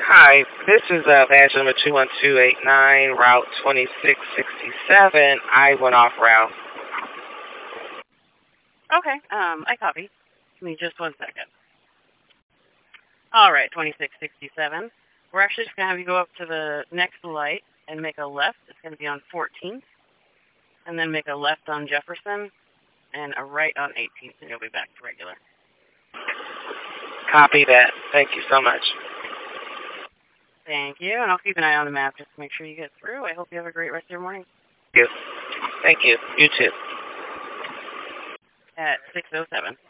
Hi, this is badge number 21289, route 2667. I went off route. Okay, I copy. Give me just 1 second. All right, 2667. We're actually just going to have you go up to the next light and make a left. It's going to be on 14th. And then make a left on Jefferson and a right on 18th, and you'll be back to regular. Copy that. Thank you so much. Thank you, and I'll keep an eye on the map just to make sure you get through. I hope you have a great rest of your morning. Thank you. Thank you. You too. At 6:07.